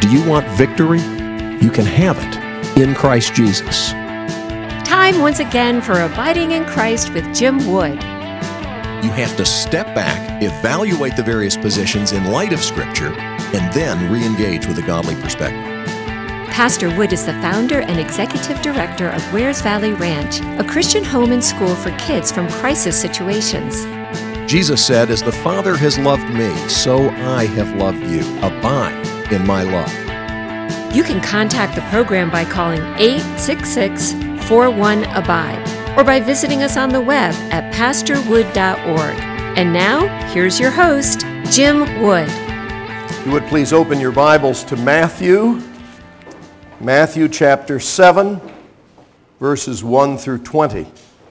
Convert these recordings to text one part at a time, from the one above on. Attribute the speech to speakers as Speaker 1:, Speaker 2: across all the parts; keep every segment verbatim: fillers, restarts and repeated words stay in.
Speaker 1: Do you want victory? You can have it in Christ Jesus.
Speaker 2: Time once again for Abiding in Christ with Jim Wood.
Speaker 1: You have to step back, evaluate the various positions in light of Scripture, and then re-engage with a godly perspective.
Speaker 2: Pastor Wood is the founder and executive director of Wares Valley Ranch, a Christian home and school for kids from crisis situations.
Speaker 1: Jesus said, "As the Father has loved me, so I have loved you. Abide in my love."
Speaker 2: You can contact the program by calling eight six six, four one, ABIDE or by visiting us on the web at pastor wood dot org. And now, here's your host, Jim Wood.
Speaker 3: You would please open your Bibles to Matthew, Matthew chapter seven, verses one through twenty.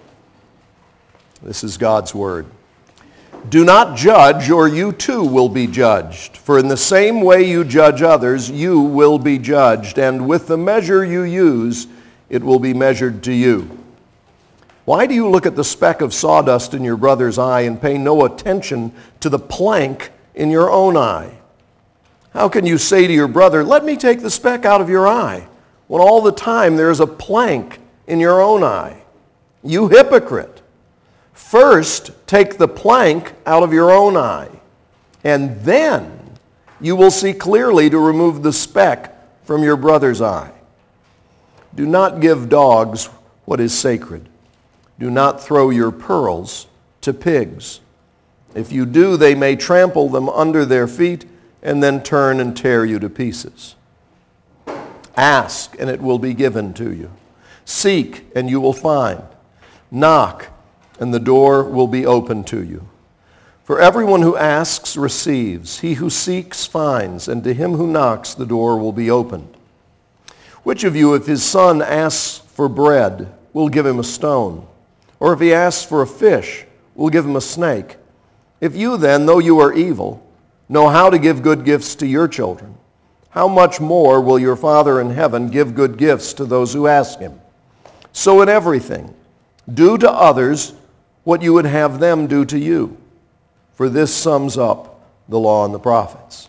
Speaker 3: This is God's Word. "Do not judge, or you too will be judged. For in the same way you judge others, you will be judged. And with the measure you use, it will be measured to you. Why do you look at the speck of sawdust in your brother's eye and pay no attention to the plank in your own eye? How can you say to your brother, 'Let me take the speck out of your eye,' when all the time there is a plank in your own eye? You hypocrite! First, take the plank out of your own eye, and then you will see clearly to remove the speck from your brother's eye. Do not give dogs what is sacred. Do not throw your pearls to pigs. If you do, they may trample them under their feet and then turn and tear you to pieces. Ask, and it will be given to you. Seek, and you will find. Knock, and the door will be open to you. For everyone who asks receives. He who seeks finds, and to him who knocks the door will be opened. Which of you, if his son asks for bread, will give him a stone? Or if he asks for a fish, will give him a snake? If you then, though you are evil, know how to give good gifts to your children, how much more will your Father in heaven give good gifts to those who ask him? So in everything, do to others what you would have them do to you. For this sums up the law and the prophets.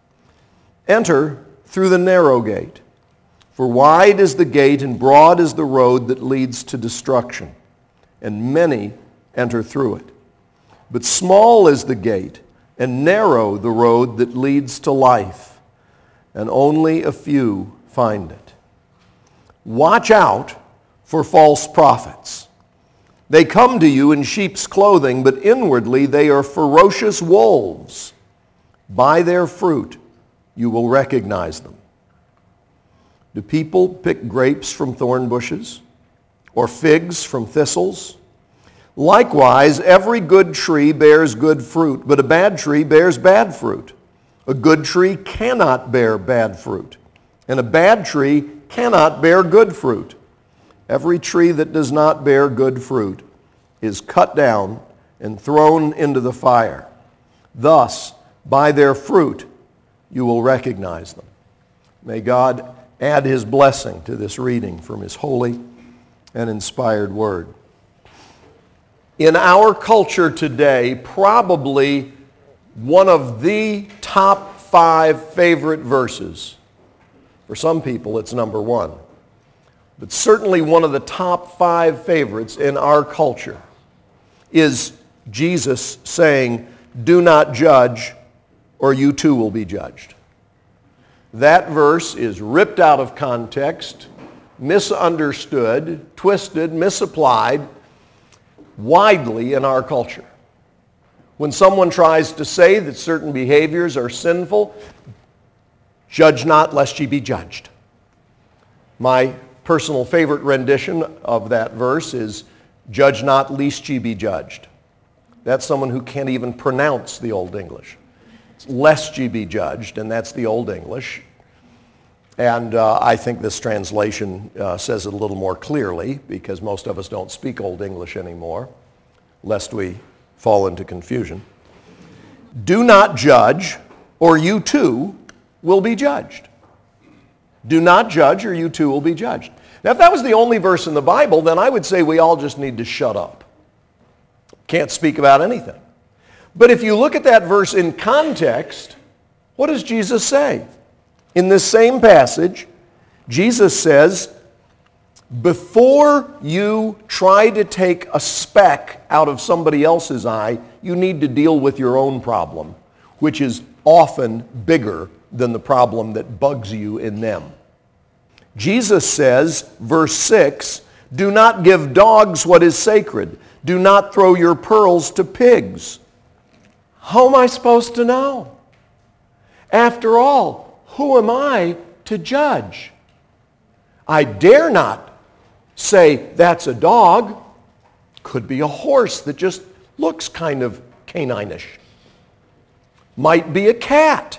Speaker 3: Enter through the narrow gate. For wide is the gate and broad is the road that leads to destruction, and many enter through it. But small is the gate and narrow the road that leads to life, and only a few find it. Watch out for false prophets. They come to you in sheep's clothing, but inwardly they are ferocious wolves. By their fruit you will recognize them. Do people pick grapes from thorn bushes, or figs from thistles? Likewise, every good tree bears good fruit, but a bad tree bears bad fruit. A good tree cannot bear bad fruit, and a bad tree cannot bear good fruit. Every tree that does not bear good fruit is cut down and thrown into the fire. Thus, by their fruit, you will recognize them." May God add his blessing to this reading from his holy and inspired word. In our culture today, probably one of the top five favorite verses, for some people it's number one, but certainly one of the top five favorites in our culture is Jesus saying, "Do not judge, or you too will be judged." That verse is ripped out of context, misunderstood, twisted, misapplied widely in our culture. When someone tries to say that certain behaviors are sinful, "Judge not, lest ye be judged." My personal favorite rendition of that verse is, "Judge not, lest ye be judged." That's someone who can't even pronounce the Old English. It's "lest ye be judged," and that's the Old English. And uh, I think this translation uh, says it a little more clearly, because most of us don't speak Old English anymore, lest we fall into confusion. "Do not judge, or you too will be judged." Do not judge, or you too will be judged. Now, if that was the only verse in the Bible, then I would say we all just need to shut up. Can't speak about anything. But if you look at that verse in context, what does Jesus say? In this same passage, Jesus says, before you try to take a speck out of somebody else's eye, you need to deal with your own problem, which is often bigger than the problem that bugs you in them. Jesus says, verse six, do not give dogs what is sacred. Do not throw your pearls to pigs. How am I supposed to know? After all, who am I to judge? I dare not say that's a dog. Could be a horse that just looks kind of canine-ish. Might be a cat.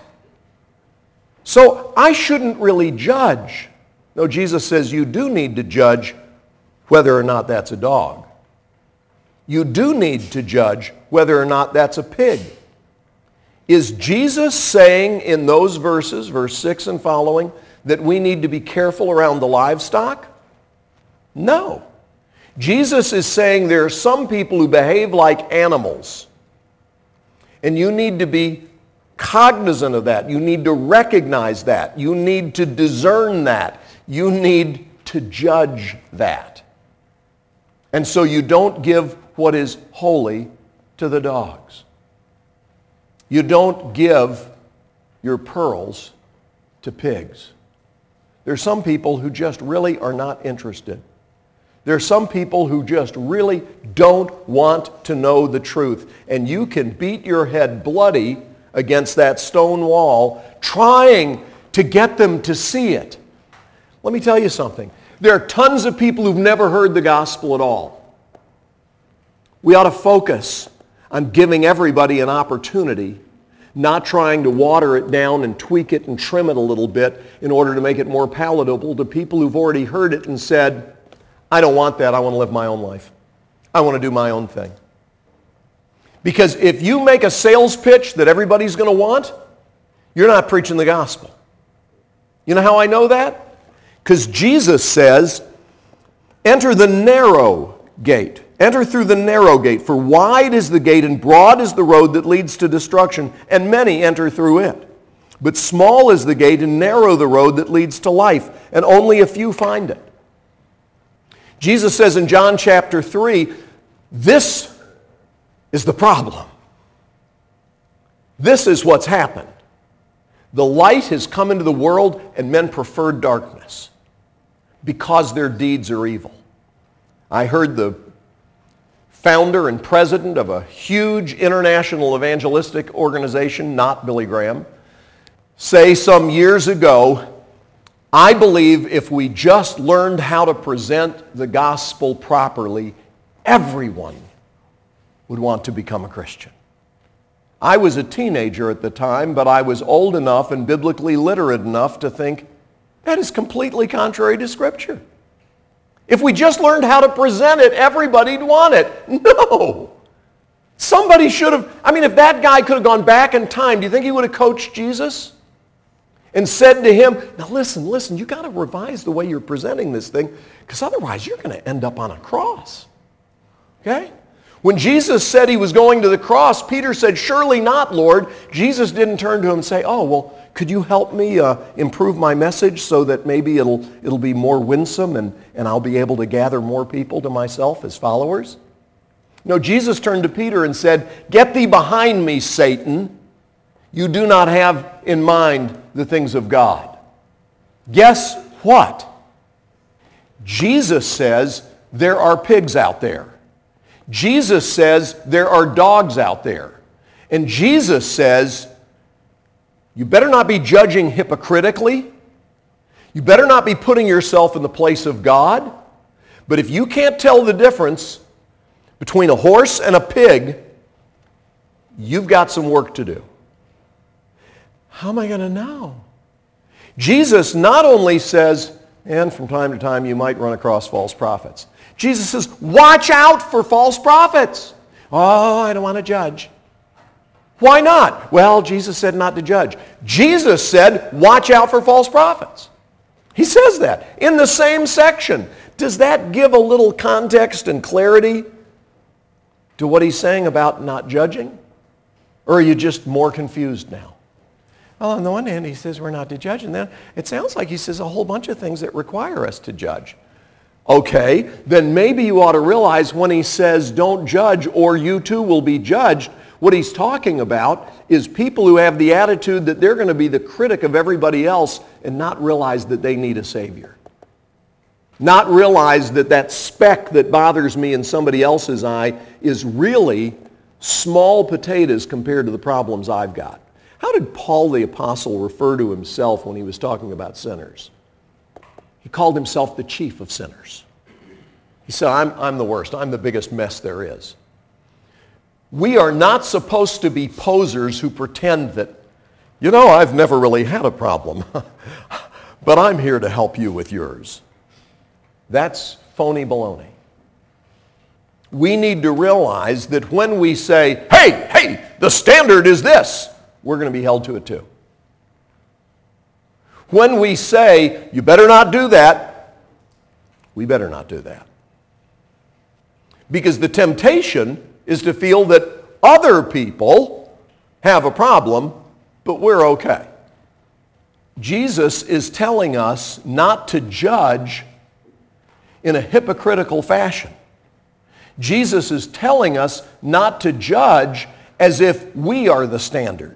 Speaker 3: So I shouldn't really judge. No, Jesus says you do need to judge whether or not that's a dog. You do need to judge whether or not that's a pig. Is Jesus saying in those verses, verse six and following, that we need to be careful around the livestock? No. Jesus is saying there are some people who behave like animals. And you need to be cognizant of that. You need to recognize that. You need to discern that. You need to judge that. And so you don't give what is holy to the dogs. You don't give your pearls to pigs. There are some people who just really are not interested. There are some people who just really don't want to know the truth. And you can beat your head bloody against that stone wall trying to get them to see it. Let me tell you something. There are tons of people who've never heard the gospel at all. We ought to focus on giving everybody an opportunity, not trying to water it down and tweak it and trim it a little bit in order to make it more palatable to people who've already heard it and said, I don't want that. I want to live my own life. I want to do my own thing. Because if you make a sales pitch that everybody's going to want, you're not preaching the gospel. You know how I know that? Because Jesus says, enter the narrow gate. Enter through the narrow gate, for wide is the gate and broad is the road that leads to destruction, and many enter through it. But small is the gate and narrow the road that leads to life, and only a few find it. Jesus says in John chapter three, this is the problem. This is what's happened. The light has come into the world and men prefer darkness because their deeds are evil. I heard the founder and president of a huge international evangelistic organization, not Billy Graham, say some years ago, I believe if we just learned how to present the gospel properly, everyone would want to become a Christian. I was a teenager at the time, but I was old enough and biblically literate enough to think that is completely contrary to Scripture. If we just learned how to present it, everybody'd want it. No. Somebody should have, I mean, if that guy could have gone back in time, do you think he would have coached Jesus? And said to him, now listen, listen, you got to revise the way you're presenting this thing, because otherwise you're going to end up on a cross. Okay? When Jesus said he was going to the cross, Peter said, surely not, Lord. Jesus didn't turn to him and say, oh, well, could you help me uh, improve my message so that maybe it'll, it'll be more winsome and, and I'll be able to gather more people to myself as followers? No, Jesus turned to Peter and said, get thee behind me, Satan. You do not have in mind the things of God. Guess what? Jesus says there are pigs out there. Jesus says there are dogs out there. And Jesus says, you better not be judging hypocritically. You better not be putting yourself in the place of God. But if you can't tell the difference between a horse and a pig, you've got some work to do. How am I going to know? Jesus not only says, and from time to time you might run across false prophets. Jesus says, watch out for false prophets. Oh, I don't want to judge. Why not? Well, Jesus said not to judge. Jesus said, watch out for false prophets. He says that in the same section. Does that give a little context and clarity to what he's saying about not judging? Or are you just more confused now? Well, on the one hand, he says we're not to judge, and then it sounds like he says a whole bunch of things that require us to judge. Okay, then maybe you ought to realize when he says don't judge or you too will be judged, what he's talking about is people who have the attitude that they're going to be the critic of everybody else and not realize that they need a Savior. Not realize that that speck that bothers me in somebody else's eye is really small potatoes compared to the problems I've got. How did Paul the Apostle refer to himself when he was talking about sinners? He called himself the chief of sinners. He said, I'm, I'm the worst. I'm the biggest mess there is. We are not supposed to be posers who pretend that, you know, I've never really had a problem, but I'm here to help you with yours. That's phony baloney. We need to realize that when we say, hey, hey, the standard is this, we're going to be held to it too. When we say, you better not do that, we better not do that. Because the temptation is to feel that other people have a problem, but we're okay. Jesus is telling us not to judge in a hypocritical fashion. Jesus is telling us not to judge as if we are the standard.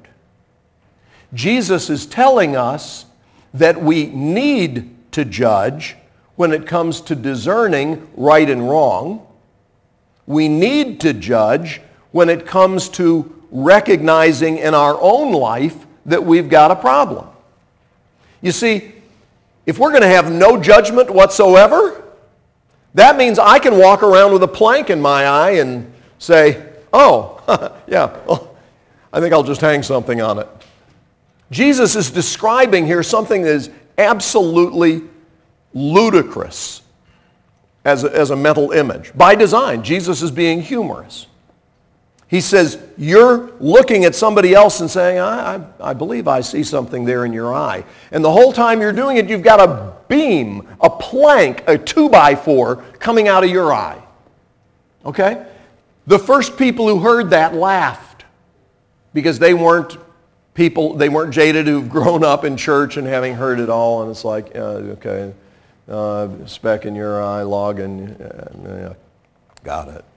Speaker 3: Jesus is telling us that we need to judge when it comes to discerning right and wrong. We need to judge when it comes to recognizing in our own life that we've got a problem. You see, if we're going to have no judgment whatsoever, that means I can walk around with a plank in my eye and say, oh, yeah, well, I think I'll just hang something on it. Jesus is describing here something that is absolutely ludicrous as a, as a mental image. By design, Jesus is being humorous. He says, you're looking at somebody else and saying, I, I, I believe I see something there in your eye. And the whole time you're doing it, you've got a beam, a plank, a two by four coming out of your eye. Okay? The first people who heard that laughed because they weren't people, they weren't jaded who've grown up in church and having heard it all, and it's like, uh, okay, uh, speck in your eye, log in, uh, yeah, got it.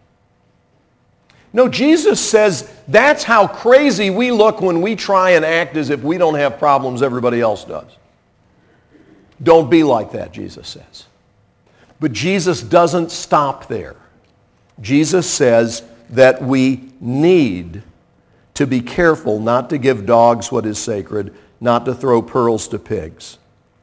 Speaker 3: No, Jesus says that's how crazy we look when we try and act as if we don't have problems everybody else does. Don't be like that, Jesus says. But Jesus doesn't stop there. Jesus says that we need to be careful not to give dogs what is sacred, not to throw pearls to pigs.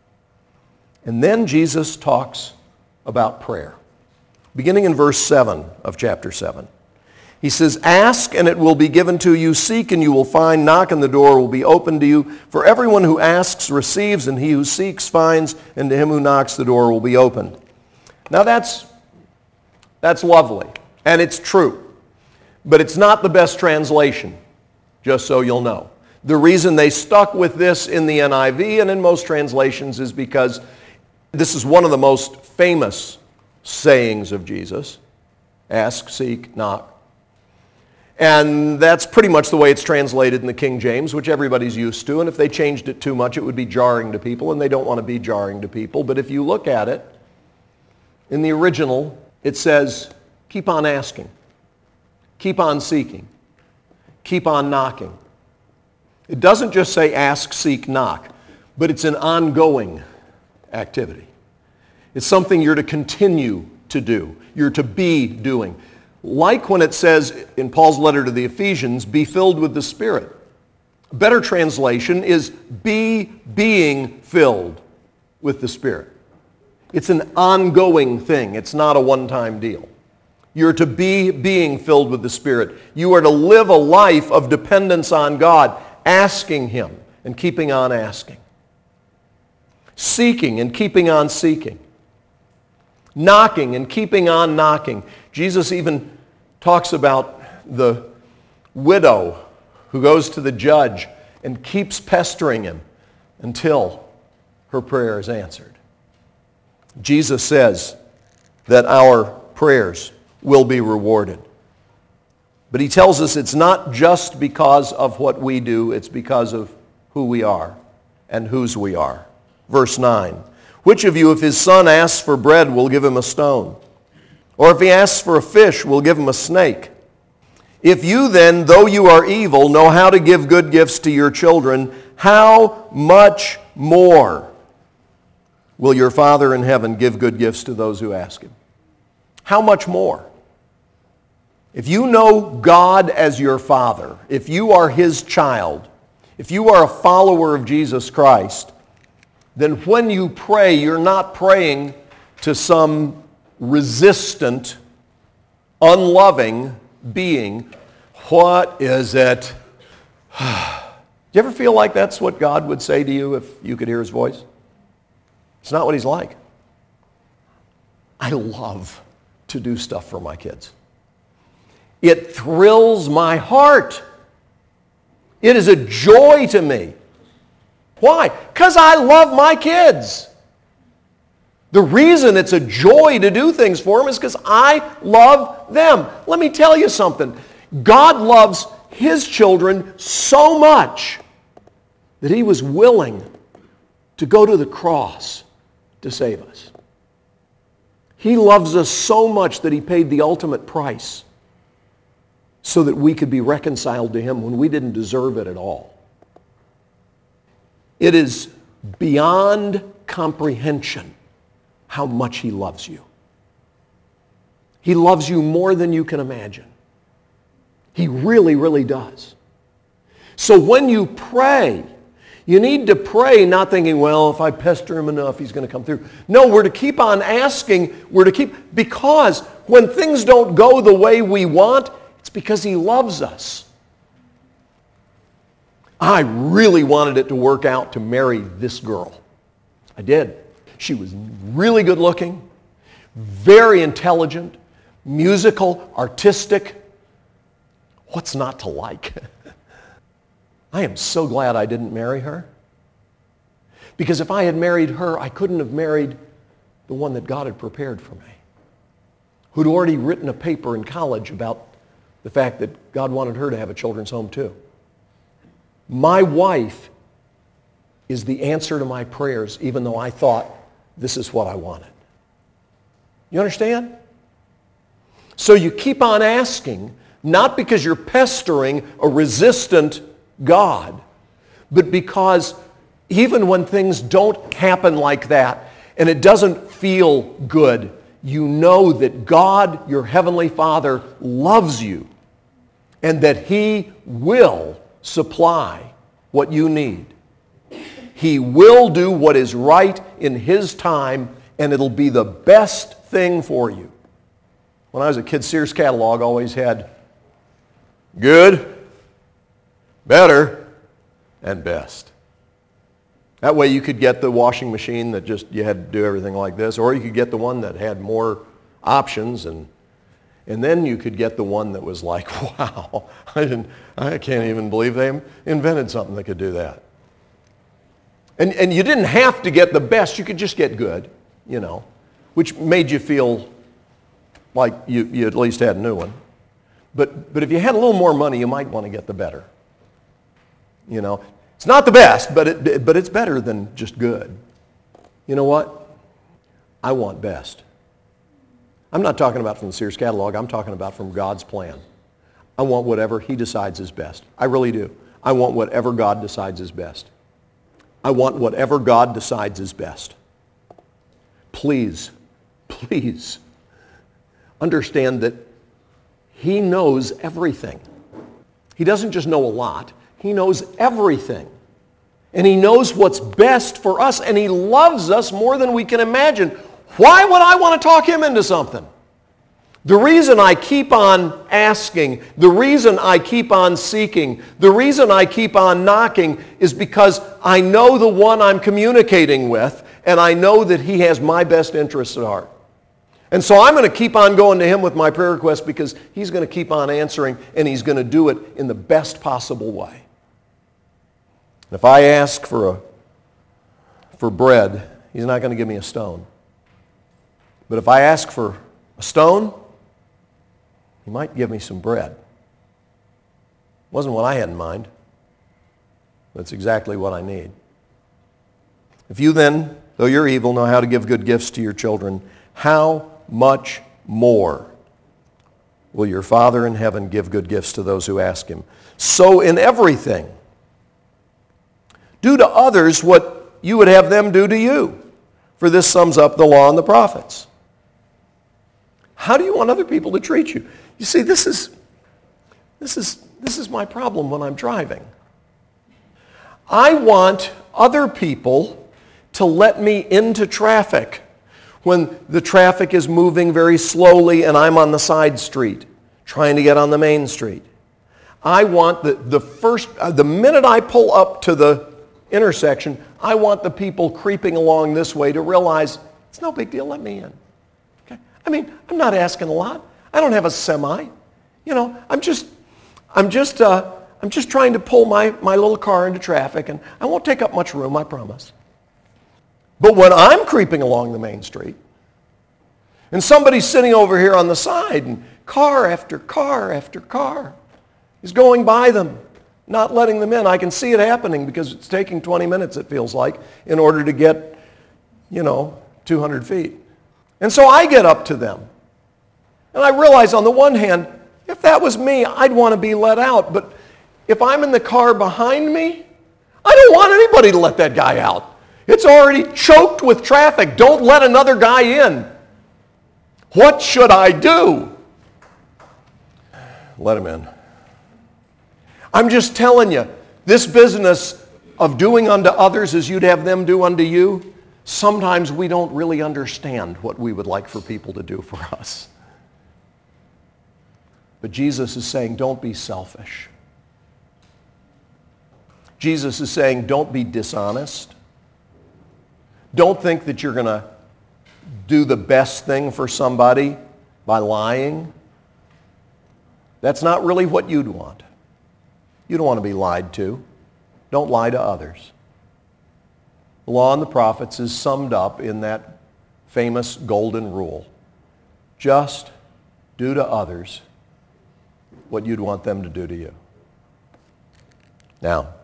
Speaker 3: And then Jesus talks about prayer. Beginning in verse seven of chapter seven. He says, ask and it will be given to you, seek and you will find, knock and the door will be opened to you. For everyone who asks receives, and he who seeks finds, and to him who knocks the door will be opened. Now that's, that's lovely, and it's true. But it's not the best translation, just so you'll know. The reason they stuck with this in the N I V and in most translations is because this is one of the most famous sayings of Jesus. Ask, seek, knock. And that's pretty much the way it's translated in the King James, which everybody's used to. And if they changed it too much, it would be jarring to people, and they don't want to be jarring to people. But if you look at it, in the original, it says, keep on asking, keep on seeking, keep on knocking. It doesn't just say ask, seek, knock, but it's an ongoing activity. It's something you're to continue to do. You're to be doing. Like when it says in Paul's letter to the Ephesians, be filled with the Spirit. A better translation is be being filled with the Spirit. It's an ongoing thing. It's not a one-time deal. You're to be being filled with the Spirit. You are to live a life of dependence on God, asking Him and keeping on asking. Seeking and keeping on seeking. Knocking and keeping on knocking. Jesus even talks about the widow who goes to the judge and keeps pestering him until her prayer is answered. Jesus says that our prayers will be rewarded. But he tells us it's not just because of what we do, it's because of who we are and whose we are. Verse nine, which of you, if his son asks for bread, will give him a stone? Or if he asks for a fish, will give him a snake? If you then, though you are evil, know how to give good gifts to your children, how much more will your Father in heaven give good gifts to those who ask him? How much more? If you know God as your Father, if you are his child, if you are a follower of Jesus Christ, then when you pray, you're not praying to some resistant, unloving being. What is it? Do you ever feel like that's what God would say to you if you could hear his voice? It's not what he's like. I love to do stuff for my kids. It thrills my heart. It is a joy to me. Why? Because I love my kids. The reason it's a joy to do things for them is because I love them. Let me tell you something. God loves his children so much that he was willing to go to the cross to save us. He loves us so much that he paid the ultimate price so that we could be reconciled to him when we didn't deserve it at all. It is beyond comprehension how much he loves you. He loves you more than you can imagine. He really, really does. So when you pray, you need to pray not thinking, well, if I pester him enough, he's going to come through. No, we're to keep on asking. We're to keep, because when things don't go the way we want, it's because he loves us. I really wanted it to work out to marry this girl. I did. She was really good looking, very intelligent, musical, artistic. What's not to like? I am so glad I didn't marry her. Because if I had married her, I couldn't have married the one that God had prepared for me, who'd already written a paper in college about the fact that God wanted her to have a children's home too. My wife is the answer to my prayers, even though I thought this is what I wanted. You understand? So you keep on asking, not because you're pestering a resistant God, but because even when things don't happen like that and it doesn't feel good, you know that God, your heavenly Father, loves you and that he will supply what you need. He will do what is right in his time, and it'll be the best thing for you. When I was a kid, Sears catalog always had good, better, and best. That way you could get the washing machine that just you had to do everything like this, or you could get the one that had more options, and and then you could get the one that was like, wow, I didn't, I can't even believe they invented something that could do that. And and you didn't have to get the best, you could just get good, you know, which made you feel like you, you at least had a new one. But, but if you had a little more money, you might want to get the better. You know, it's not the best, but, it, but it's better than just good. You know what? I want best. I'm not talking about from the Sears catalog. I'm talking about from God's plan. I want whatever he decides is best. I really do. I want whatever God decides is best. I want whatever God decides is best. Please, please understand that he knows everything. He doesn't just know a lot. He knows everything. And he knows what's best for us, and he loves us more than we can imagine. Why would I want to talk him into something? The reason I keep on asking, the reason I keep on seeking, the reason I keep on knocking is because I know the one I'm communicating with, and I know that he has my best interests at heart. And so I'm going to keep on going to him with my prayer request because he's going to keep on answering, and he's going to do it in the best possible way. If I ask for a, for bread, he's not going to give me a stone. But if I ask for a stone, he might give me some bread. Wasn't what I had in mind. That's exactly what I need. If you then, though you're evil, know how to give good gifts to your children, how much more will your Father in heaven give good gifts to those who ask him? So in everything, do to others what you would have them do to you. For this sums up the law and the prophets. How do you want other people to treat you? You see, this is, this is, this is my problem when I'm driving. I want other people to let me into traffic when the traffic is moving very slowly and I'm on the side street trying to get on the main street. I want the, the first, uh, the minute I pull up to the intersection, I want the people creeping along this way to realize it's no big deal, let me in. Okay? I mean, I'm not asking a lot. I don't have a semi. You know, I'm just, I'm just, uh, I'm just trying to pull my, my little car into traffic, and I won't take up much room, I promise. But when I'm creeping along the main street, and somebody's sitting over here on the side, and car after car after car is going by them, not letting them in. I can see it happening because it's taking twenty minutes, it feels like, in order to get, you know, two hundred feet. And so I get up to them. And I realize on the one hand, if that was me, I'd want to be let out. But if I'm in the car behind me, I don't want anybody to let that guy out. It's already choked with traffic. Don't let another guy in. What should I do? Let him in. I'm just telling you, this business of doing unto others as you'd have them do unto you, sometimes we don't really understand what we would like for people to do for us. But Jesus is saying, don't be selfish. Jesus is saying, don't be dishonest. Don't think that you're going to do the best thing for somebody by lying. That's not really what you'd want. You don't want to be lied to. Don't lie to others. The law and the prophets is summed up in that famous golden rule. Just do to others what you'd want them to do to you. Now,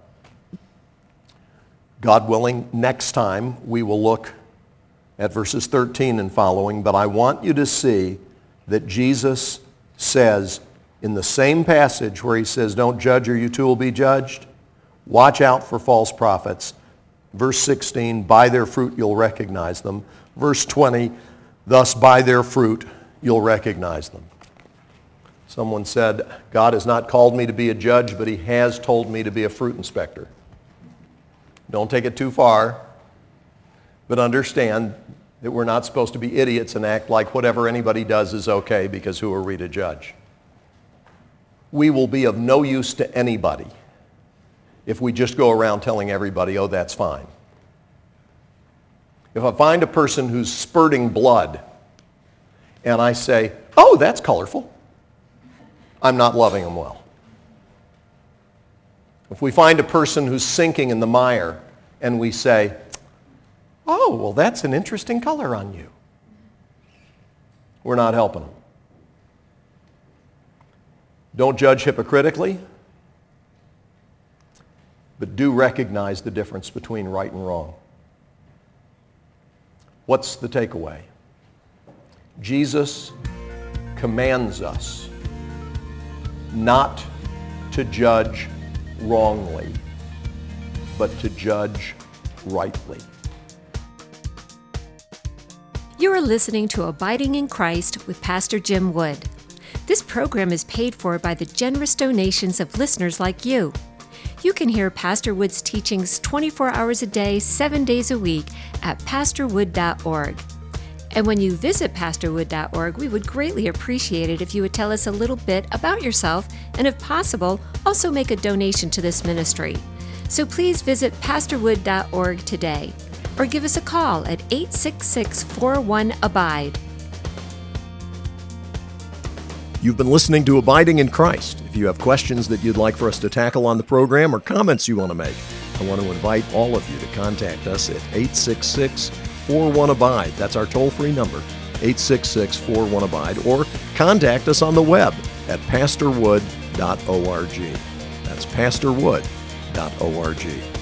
Speaker 3: God willing, next time we will look at verses thirteen and following, but I want you to see that Jesus says in the same passage where he says, don't judge or you too will be judged, watch out for false prophets. Verse sixteen, by their fruit you'll recognize them. Verse twenty, thus by their fruit you'll recognize them. Someone said, God has not called me to be a judge, but he has told me to be a fruit inspector. Don't take it too far, but understand that we're not supposed to be idiots and act like whatever anybody does is okay, because who are we to judge? We will be of no use to anybody if we just go around telling everybody, oh, that's fine. If I find a person who's spurting blood and I say, oh, that's colorful, I'm not loving them well. If we find a person who's sinking in the mire and we say, oh, well, that's an interesting color on you, we're not helping them. Don't judge hypocritically, but do recognize the difference between right and wrong. What's the takeaway? Jesus commands us not to judge wrongly, but to judge rightly.
Speaker 2: You are listening to Abiding in Christ with Pastor Jim Wood. This program is paid for by the generous donations of listeners like you. You can hear Pastor Wood's teachings twenty-four hours a day, seven days a week at pastor wood dot org. And when you visit pastor wood dot org, we would greatly appreciate it if you would tell us a little bit about yourself and, if possible, also make a donation to this ministry. So please visit pastor wood dot org today or give us a call at eight six six, four one, abide.
Speaker 1: You've been listening to Abiding in Christ. If you have questions that you'd like for us to tackle on the program or comments you want to make, I want to invite all of you to contact us at eight six six, four one, abide. That's our toll-free number, eight six six, four one, abide. Or contact us on the web at pastor wood dot org. That's pastor wood dot org.